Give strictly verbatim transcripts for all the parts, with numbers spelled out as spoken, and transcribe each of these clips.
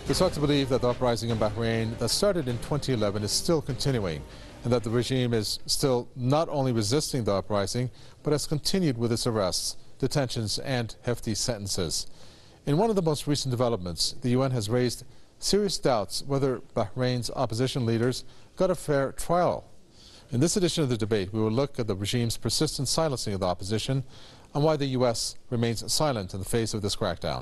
It's hard to believe that the uprising in Bahrain that started in twenty eleven is still continuing, and that the regime is still not only resisting the uprising, but has continued with its arrests, detentions, and hefty sentences. In one of the most recent developments, the U N has raised serious doubts whether Bahrain's opposition leaders got a fair trial. In this edition of the debate, we will look at the regime's persistent silencing of the opposition and why the U S remains silent in the face of this crackdown.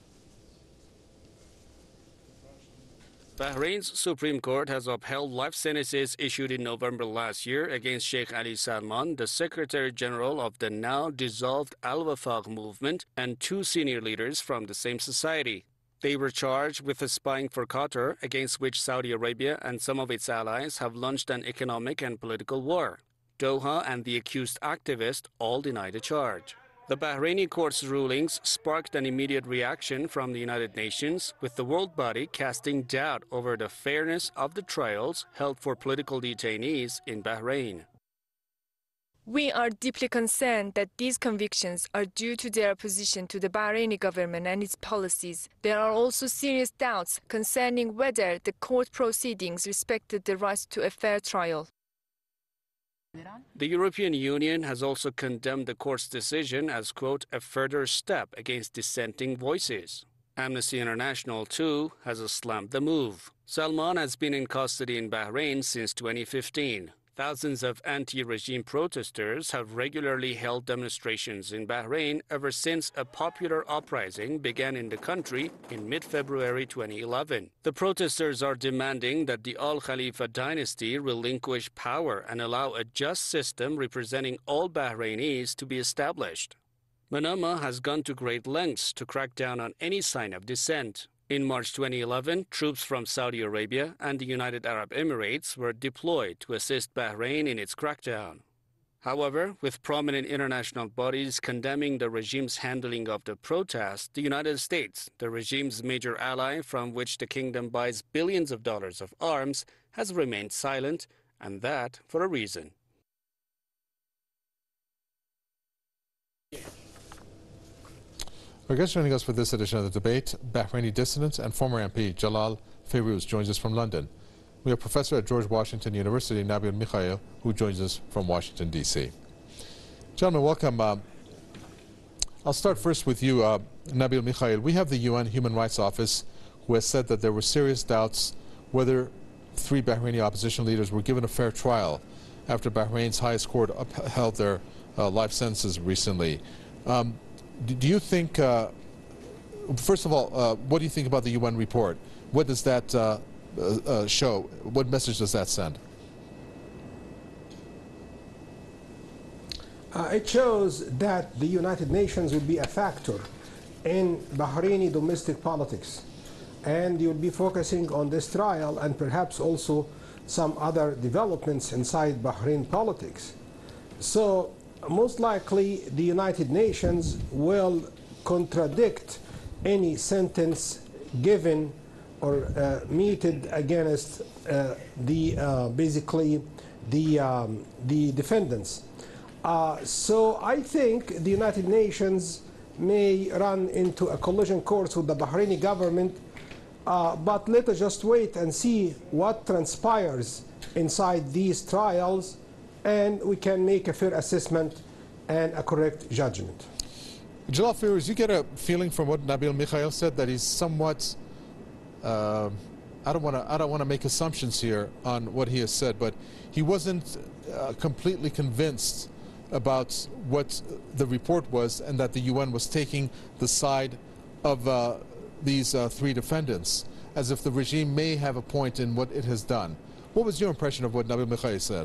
Bahrain's Supreme Court has upheld life sentences issued in November last year against Sheikh Ali Salman, the Secretary General of the now dissolved Al-Wafaq movement, and two senior leaders from the same society. They were charged with spying for Qatar, against which Saudi Arabia and some of its allies have launched an economic and political war. Doha and the accused activist all deny the charge. The Bahraini court's rulings sparked an immediate reaction from the United Nations, with the world body casting doubt over the fairness of the trials held for political detainees in Bahrain. We are deeply concerned that these convictions are due to their opposition to the Bahraini government and its policies. There are also serious doubts concerning whether the court proceedings respected the right to a fair trial. The European Union has also condemned the court's decision as, quote, a further step against dissenting voices. Amnesty International, too, has slammed the move. Salman has been in custody in Bahrain since twenty fifteen. Thousands of anti-regime protesters have regularly held demonstrations in Bahrain ever since a popular uprising began in the country in mid-February twenty eleven. The protesters are demanding that the Al Khalifa dynasty relinquish power and allow a just system representing all Bahrainis to be established. Manama has gone to great lengths to crack down on any sign of dissent. In March twenty eleven, troops from Saudi Arabia and the United Arab Emirates were deployed to assist Bahrain in its crackdown. However, with prominent international bodies condemning the regime's handling of the protests, the United States, the regime's major ally from which the kingdom buys billions of dollars of arms, has remained silent, and that for a reason. Our guest joining us for this edition of the debate, Bahraini dissident and former M P Jalal Fayrouz, joins us from London. We have Professor at George Washington University, Nabil Mikhail, who joins us from Washington, D C Gentlemen, welcome. Uh, I'll start first with you, uh, Nabil Mikhail. We have the U N Human Rights Office, who has said that there were serious doubts whether three Bahraini opposition leaders were given a fair trial after Bahrain's highest court upheld their uh, life sentences recently. Um, Do you think, uh, first of all, uh, what do you think about the U N report? What does that uh, uh, show? What message does that send? Uh, it shows that the United Nations will be a factor in Bahraini domestic politics, and you will be focusing on this trial and perhaps also some other developments inside Bahrain politics. So most likely the United Nations will contradict any sentence given or uh, meted against uh, the uh, basically the um, the defendants. Uh, so I think the United Nations may run into a collision course with the Bahraini government, uh, but let us just wait and see what transpires inside these trials, and we can make a fair assessment and a correct judgment. Jalal Fayrouz, you get a feeling from what Nabil Mikhail said that he's somewhat, uh, I don't want to I don't want to make assumptions here on what he has said, but he wasn't uh, completely convinced about what the report was, and that the U N was taking the side of uh, these uh, three defendants, as if the regime may have a point in what it has done. What was your impression of what Nabil Mikhail said?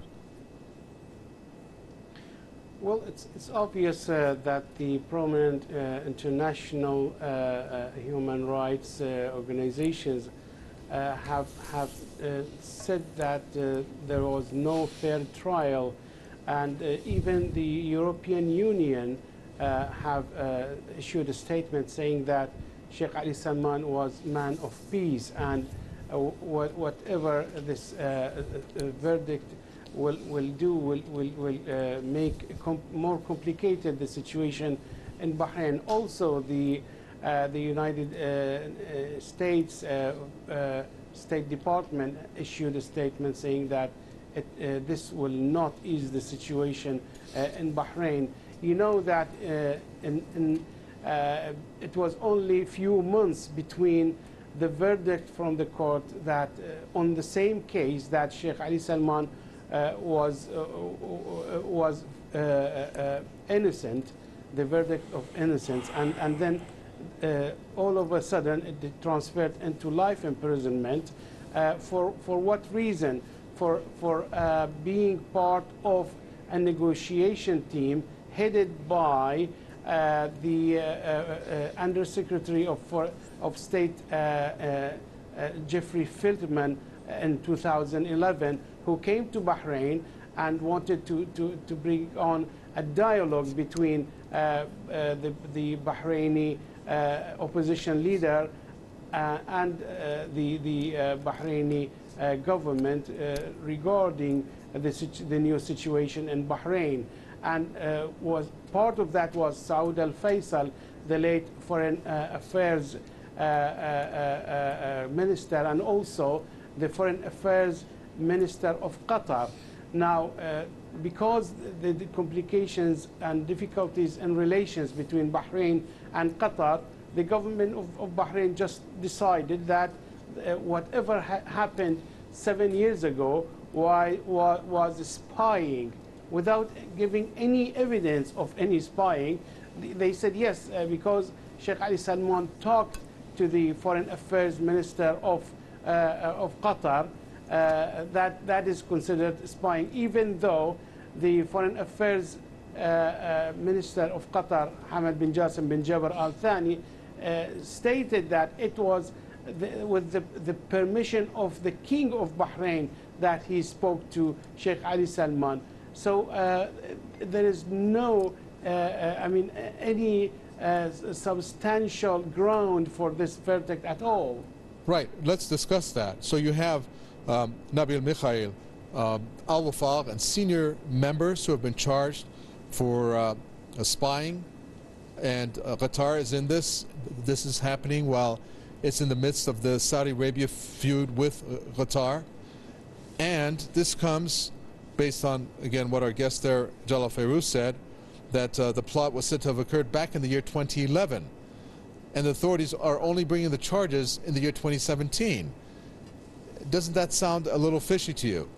Well, it's, it's obvious uh, that the prominent uh, international uh, uh, human rights uh, organizations uh, have, have uh, said that uh, there was no fair trial, and uh, even the European Union uh, have uh, issued a statement saying that Sheikh Ali Salman was man of peace, and uh, wh whatever this uh, uh, verdict will, will do will, will, will uh, make com more complicated the situation in Bahrain. Also, the uh, the United uh, uh, States uh, uh, State Department issued a statement saying that it, uh, this will not ease the situation uh, in Bahrain. You know that uh, in, in, uh, it was only a few months between the verdict from the court that uh, on the same case that Sheikh Ali Salman uh, was, uh, was uh, uh, innocent, the verdict of innocence, and, and then uh, all of a sudden it transferred into life imprisonment. Uh, for, for what reason? For, for uh, being part of a negotiation team headed by uh, the uh, uh, uh, Undersecretary of, for, of State uh, uh, uh, Jeffrey Feltman in two thousand eleven, who came to Bahrain and wanted to, to, to bring on a dialogue between uh, uh, the, the Bahraini uh, opposition leader uh, and uh, the, the uh, Bahraini uh, government uh, regarding the, the new situation in Bahrain. And uh, was part of that was Saud al-Faisal, the late Foreign uh, Affairs uh, uh, uh, uh, Minister, and also the Foreign Affairs Minister of Qatar. Now, uh, because the, the complications and difficulties in relations between Bahrain and Qatar, the government of, of Bahrain just decided that uh, whatever ha happened seven years ago why, wa was spying, without giving any evidence of any spying. They said yes, uh, because Sheikh Ali Salman talked to the Foreign Affairs Minister of, uh, of Qatar, uh, that, that is considered spying, even though the Foreign Affairs uh, uh, Minister of Qatar, Hamad bin Jassim bin Jabr Al Thani, uh, stated that it was the, with the, the permission of the King of Bahrain that he spoke to Sheikh Ali Salman. So uh, there is no, uh, uh, I mean, any uh, substantial ground for this verdict at all. Right. Let's discuss that. So you have um, Nabil Mikhail, um, Al Wafaq, and senior members who have been charged for uh, spying, and uh, Qatar is in this. This is happening while it's in the midst of the Saudi Arabia feud with uh, Qatar, and this comes based on, again, what our guest there, Jalal Fayrouz, said, that uh, the plot was said to have occurred back in the year twenty eleven. And the authorities are only bringing the charges in the year twenty seventeen. Doesn't that sound a little fishy to you?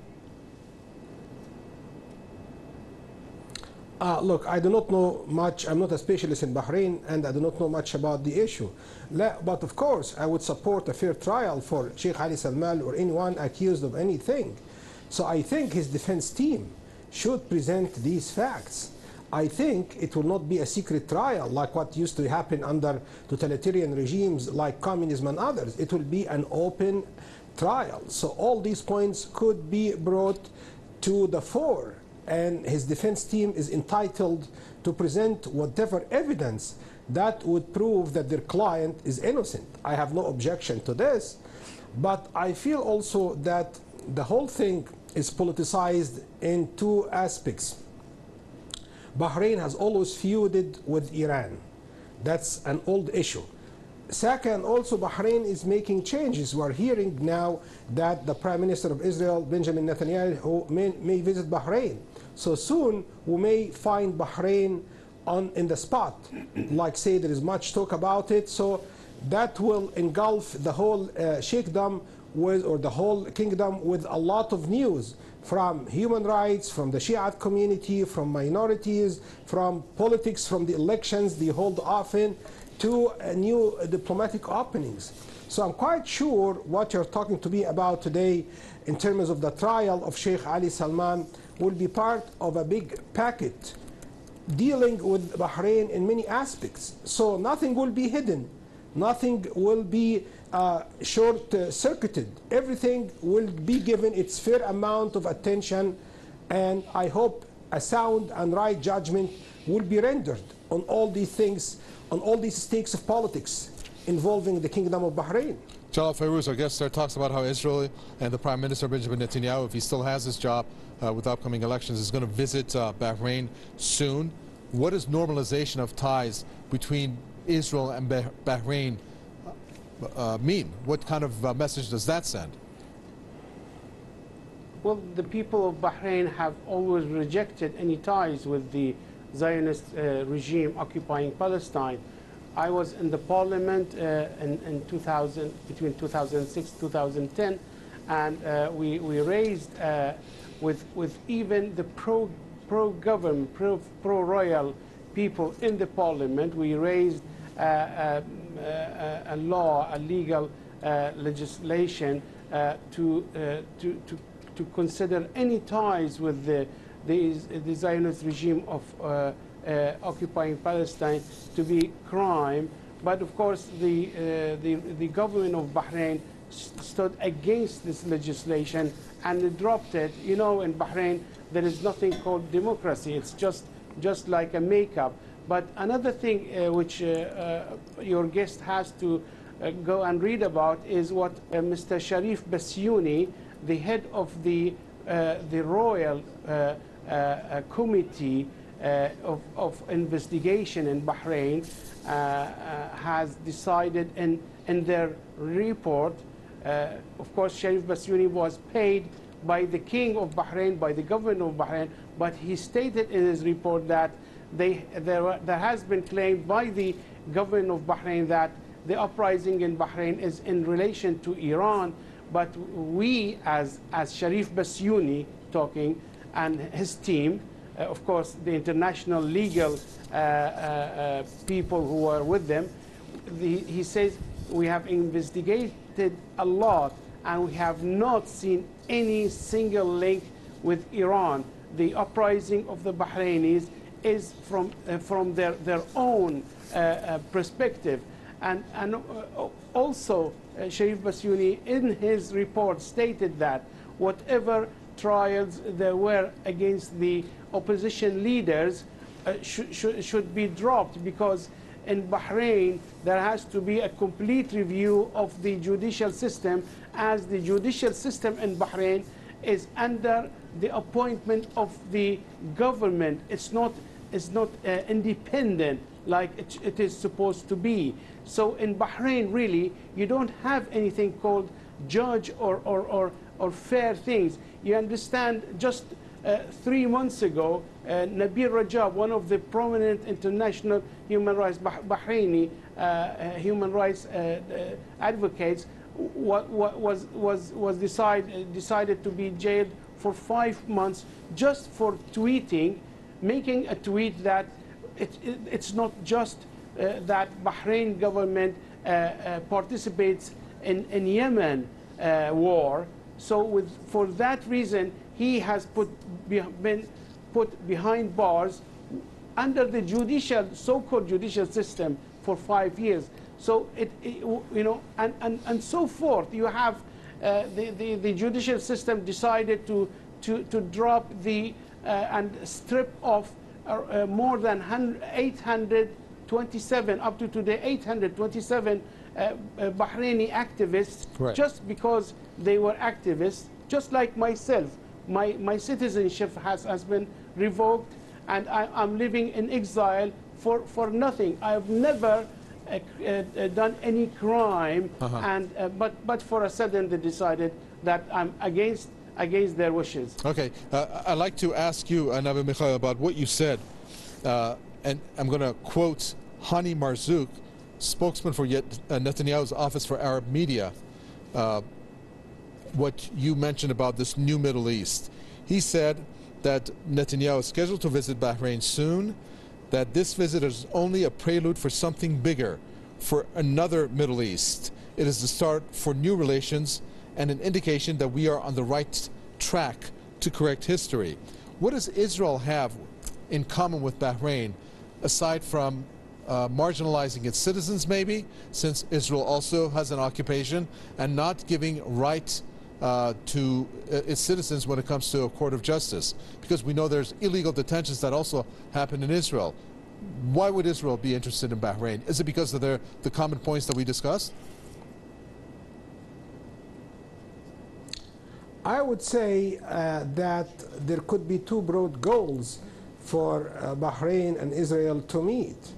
Uh, look, I do not know much. I'm not a specialist in Bahrain, and I do not know much about the issue. But of course, I would support a fair trial for Sheikh Ali Salman or anyone accused of anything. So I think his defense team should present these facts. I think it will not be a secret trial like what used to happen under totalitarian regimes like communism and others. It will be an open trial. So all these points could be brought to the fore, and his defense team is entitled to present whatever evidence that would prove that their client is innocent. I have no objection to this, but I feel also that the whole thing is politicized in two aspects. Bahrain has always feuded with Iran. That's an old issue. Second, also Bahrain is making changes. We're hearing now that the Prime Minister of Israel, Benjamin Netanyahu, may, may visit Bahrain. So soon we may find Bahrain on in the spot. Like say, there is much talk about it. So that will engulf the whole uh, sheikhdom with, or the whole kingdom with a lot of news from human rights, from the Shiite community, from minorities, from politics, from the elections they hold often, to uh, new uh, diplomatic openings. So I'm quite sure what you're talking to me about today in terms of the trial of Sheikh Ali Salman will be part of a big packet dealing with Bahrain in many aspects. So nothing will be hidden. Nothing will be uh, short-circuited. Uh, Everything will be given its fair amount of attention, and I hope a sound and right judgment will be rendered on all these things, on all these stakes of politics involving the Kingdom of Bahrain. Jalal Fayrouz, our guest there, talks about how Israel and the Prime Minister Benjamin Netanyahu, if he still has his job uh, with upcoming elections, is going to visit uh, Bahrain soon. What is normalization of ties between Israel and Bah Bahrain uh, mean? What kind of uh, message does that send? Well, the people of Bahrain have always rejected any ties with the Zionist uh, regime occupying Palestine. I was in the parliament uh, in, in two thousand, between two thousand six and two thousand ten, and uh, we, we raised uh, with, with even the pro, pro-government, pro, pro-royal people in the parliament, we raised uh, uh, uh, a law, a legal uh, legislation uh, to, uh, to, to to consider any ties with the, the, the Zionist regime of uh, uh, occupying Palestine to be crime. But of course, the, uh, the, the government of Bahrain st stood against this legislation and dropped it. You know, in Bahrain, there is nothing called democracy. It's just, just like a makeup. But another thing uh, which uh, uh, your guest has to uh, go and read about is what uh, Mister Sharif Bassiouni, the head of the, uh, the Royal uh, uh, Committee uh, of, of Investigation in Bahrain, uh, uh, has decided in, in their report. Uh, of course, Sharif Bassiouni was paid by the King of Bahrain, by the government of Bahrain, but he stated in his report that they, there, there has been claimed by the government of Bahrain that the uprising in Bahrain is in relation to Iran. But we, as, as Sharif Bassiouni talking, and his team, uh, of course, the international legal uh, uh, uh, people who are with them, the, he says, we have investigated a lot, and we have not seen any single link with Iran. The uprising of the Bahrainis is from, uh, from their, their own uh, uh, perspective. And, and uh, also, uh, Sharif Bassiouni, in his report, stated that whatever trials there were against the opposition leaders uh, sh sh should be dropped, because in Bahrain there has to be a complete review of the judicial system, as the judicial system in Bahrain is under the appointment of the government. It's not, it's not uh, independent like it, it is supposed to be. So in Bahrain, really, you don't have anything called judge or, or, or, or fair things. You understand, just uh, three months ago, uh, Nabil Rajab, one of the prominent international human rights, bah Bahraini uh, uh, human rights uh, uh, advocates, what, what was, was, was decide, uh, decided to be jailed for five months just for tweeting, making a tweet that it, it, it's not just uh, that Bahrain government uh, uh, participates in, in Yemen uh, war. So with, for that reason, he has put, be, been put behind bars under the judicial, so-called judicial system for five years. So it, it you know, and, and, and so forth. You have uh, the, the, the judicial system decided to, to, to drop the, uh, and strip off uh, uh, more than eight hundred twenty-seven, up to today, eight hundred twenty-seven uh, uh, Bahraini activists, right, just because they were activists, just like myself. My, my citizenship has, has been revoked, and I, I'm living in exile for, for nothing. I have never uh, uh, done any crime, uh-huh. and, uh, but, but for a sudden they decided that I'm against, against their wishes. Okay, uh, I'd like to ask you, uh, Nabil Mikhail, about what you said, uh, and I'm going to quote Hani Marzouk, spokesman for Yet, uh, Netanyahu's Office for Arab Media, uh, what you mentioned about this new Middle East. He said that Netanyahu is scheduled to visit Bahrain soon, that this visit is only a prelude for something bigger, for another Middle East. It is the start for new relations and an indication that we are on the right track to correct history. What does Israel have in common with Bahrain, aside from uh, marginalizing its citizens, maybe, since Israel also has an occupation, and not giving right Uh, to uh, its citizens when it comes to a court of justice? Because we know there's illegal detentions that also happen in Israel. Why would Israel be interested in Bahrain? Is it because of their, the common points that we discussed? I would say uh, that there could be two broad goals for uh, Bahrain and Israel to meet.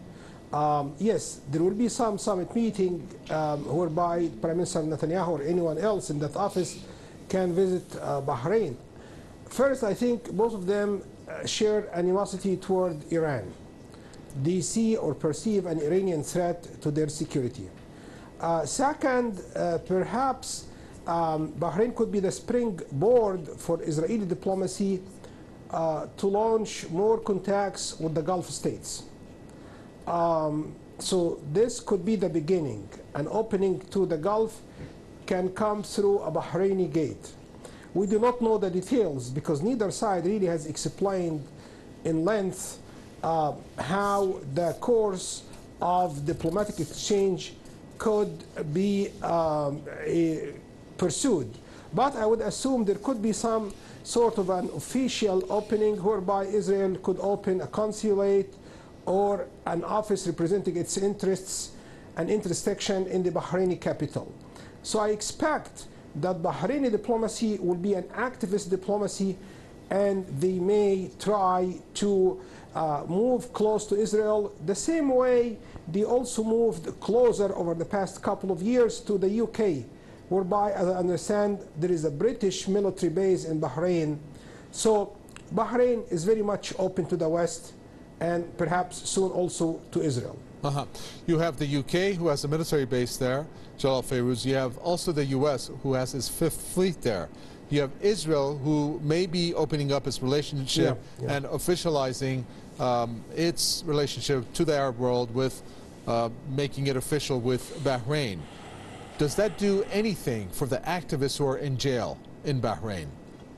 Um, yes, there will be some summit meeting um, whereby Prime Minister Netanyahu or anyone else in that office can visit uh, Bahrain. First, I think both of them uh, share animosity toward Iran. They see or perceive an Iranian threat to their security. Uh, second, uh, perhaps um, Bahrain could be the springboard for Israeli diplomacy uh, to launch more contacts with the Gulf states. Um, so this could be the beginning. An opening to the Gulf can come through a Bahraini gate. We do not know the details because neither side really has explained in length uh, how the course of diplomatic exchange could be um, a, pursued. But I would assume there could be some sort of an official opening whereby Israel could open a consulate or an office representing its interests, an interest section in the Bahraini capital. So I expect that Bahraini diplomacy will be an activist diplomacy, and they may try to uh, move close to Israel the same way they also moved closer over the past couple of years to the U K, whereby, as I understand, there is a British military base in Bahrain. So Bahrain is very much open to the West and perhaps soon also to Israel. Uh-huh. You have the U K, who has a military base there, Jalal Fayrouz. You have also the U S, who has its fifth fleet there. You have Israel, who may be opening up its relationship yeah, yeah. and officializing um, its relationship to the Arab world with uh, making it official with Bahrain. Does that do anything for the activists who are in jail in Bahrain?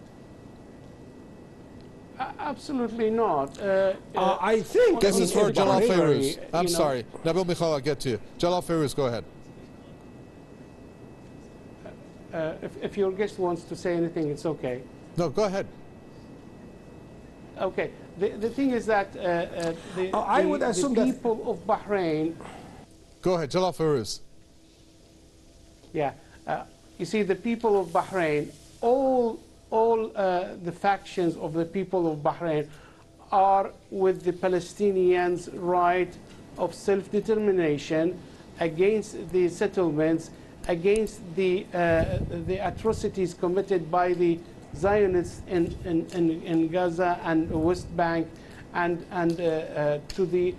Absolutely not. Uh, uh, I think this is for Jalal Fayrouz. I'm you know, sorry. Nabil Mikhal, I'll get to you. Jalal Fayrouz, go ahead. Uh, if, if your guest wants to say anything, it's okay. No, go ahead. Okay. The, the thing is that uh, uh, the, uh, I the, would assume the people that of Bahrain... Go ahead, Jalal Fayrouz. Yeah. Uh, you see, the people of Bahrain, all, all uh, the factions of the people of Bahrain are with the Palestinians' right of self-determination against the settlements, against the, uh, the atrocities committed by the Zionists in, in, in, in Gaza and West Bank, and, and uh, uh, to the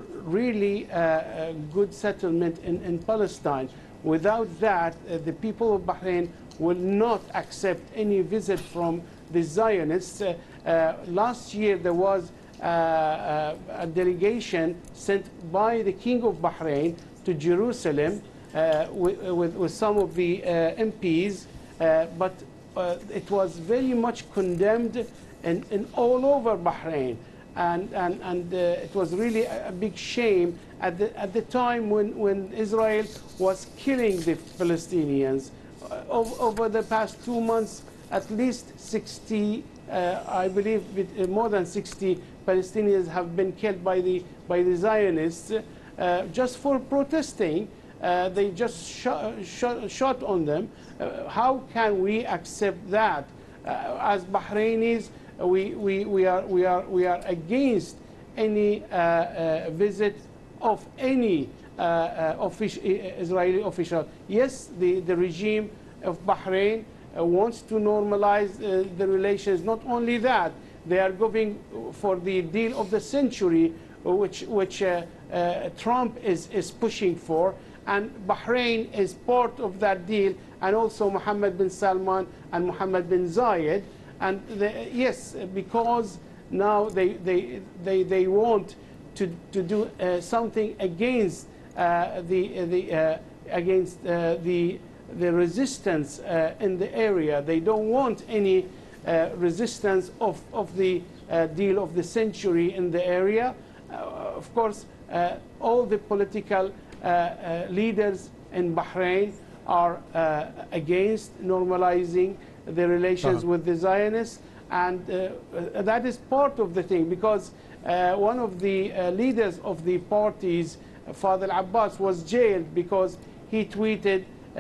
really uh, uh, good settlement in, in Palestine. Without that, uh, the people of Bahrain will not accept any visit from the Zionists. Uh, uh, last year there was uh, uh, a delegation sent by the King of Bahrain to Jerusalem uh, with, with, with some of the uh, M Ps, uh, but uh, it was very much condemned in, in all over Bahrain. And, and, and uh, it was really a, a big shame at the, at the time when, when Israel was killing the Palestinians. Uh, over, over the past two months, at least sixty, uh, I believe uh, more than sixty Palestinians have been killed by the, by the Zionists uh, just for protesting. Uh, they just shot, shot, shot on them. Uh, how can we accept that? Uh, as Bahrainis, We, we, we, are, we, are, we are against any uh, uh, visit of any uh, uh, offici Israeli official. Yes, the, the regime of Bahrain uh, wants to normalize uh, the relations. Not only that, they are going for the deal of the century, which, which uh, uh, Trump is, is pushing for. And Bahrain is part of that deal, and also Mohammed bin Salman and Mohammed bin Zayed. And the, yes, because now they, they, they, they want to, to do uh, something against uh, the, the, uh, against uh, the, the resistance uh, in the area. They don't want any uh, resistance of, of the uh, deal of the century in the area. Uh, of course, uh, all the political uh, uh, leaders in Bahrain are uh, against normalizing the relations uh-huh. with the Zionists, and uh, uh, that is part of the thing, because uh, one of the uh, leaders of the parties, uh, Father Abbas, was jailed because he tweeted uh,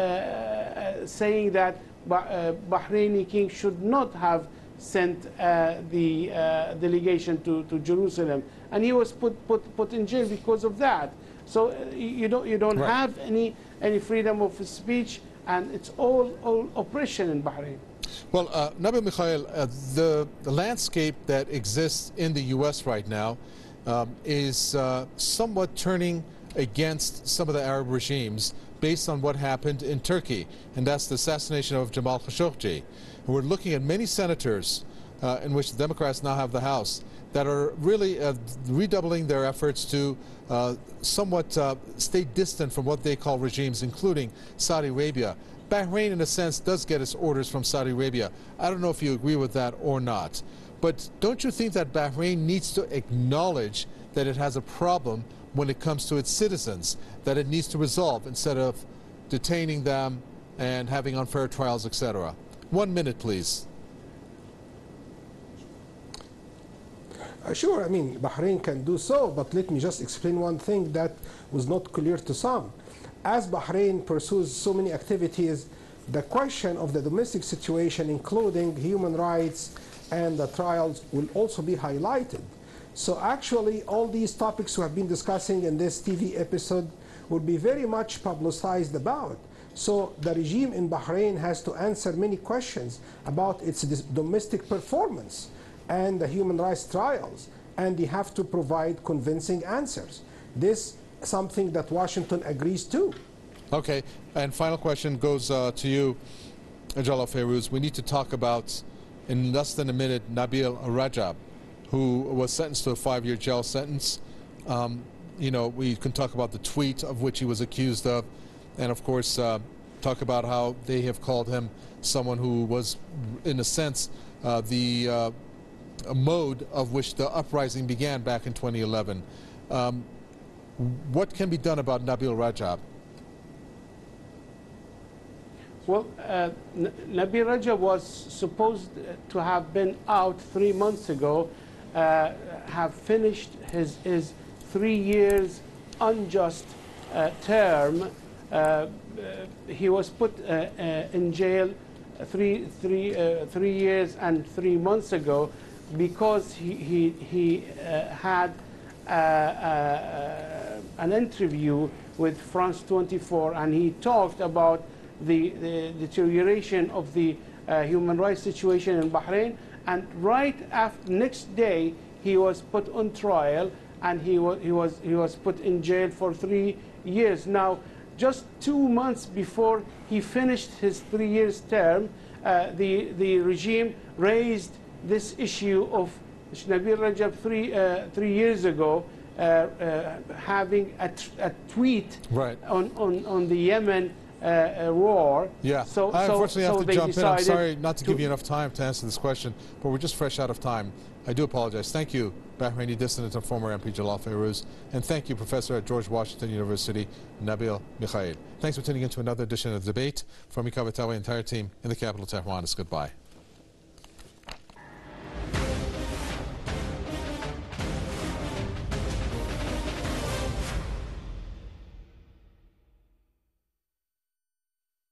uh, saying that bah uh, Bahraini king should not have sent uh, the uh, delegation to, to Jerusalem. and he was put, put, put in jail because of that. So uh, you don't, you don't right. have any, any freedom of speech, and it's all, all oppression in Bahrain. Well, uh, Nabil Mikhail, uh, the, the landscape that exists in the U S right now um, is uh, somewhat turning against some of the Arab regimes based on what happened in Turkey, and that's the assassination of Jamal Khashoggi. And we're looking at many senators uh, in which the Democrats now have the House that are really uh, redoubling their efforts to uh, somewhat uh, stay distant from what they call regimes, including Saudi Arabia. Bahrain, in a sense, does get its orders from Saudi Arabia. I don't know if you agree with that or not. But don't you think that Bahrain needs to acknowledge that it has a problem when it comes to its citizens, that it needs to resolve instead of detaining them and having unfair trials, et cetera? One minute, please. Uh, sure, I mean, Bahrain can do so, but let me just explain one thing that was not clear to some. As Bahrain pursues so many activities, the question of the domestic situation, including human rights and the trials, will also be highlighted. So actually, all these topics we have been discussing in this T V episode will be very much publicized about. So the regime in Bahrain has to answer many questions about its domestic performance and the human rights trials, and they have to provide convincing answers. This is something that Washington agrees to. Okay, and final question goes uh, to you, Jalal Fayrouz. We need to talk about, in less than a minute, Nabil Rajab, who was sentenced to a five-year jail sentence. Um, you know, we can talk about the tweet of which he was accused of, and of course, uh, talk about how they have called him someone who was, in a sense, uh, the uh, a mode of which the uprising began back in twenty eleven. Um, what can be done about Nabil Rajab? Well, uh, Nabil Rajab was supposed to have been out three months ago, uh, have finished his, his three years unjust uh, term. Uh, uh, he was put uh, uh, in jail three, three, uh, three years and three months ago because he, he, he uh, had uh, uh, an interview with France twenty-four, and he talked about the, the deterioration of the uh, human rights situation in Bahrain, and right after next day he was put on trial, and he was he was he was put in jail for three years. Now, just two months before he finished his three years term, uh, the the regime raised this issue of Nabil Rajab three uh, three years ago uh, uh, having a, a tweet right. on, on on the Yemen uh, uh, war. Yeah. So, I so, unfortunately so have to they jump in. I'm sorry not to, to give you enough time to answer this question, but we're just fresh out of time. I do apologize. Thank you, Bahraini dissident and former M P Jalal Fayrouz, and thank you, Professor at George Washington University, Nabil Mikhail. Thanks for tuning in to another edition of The Debate. From me, Kavitawa, entire team in the capital, Tehran, it's goodbye.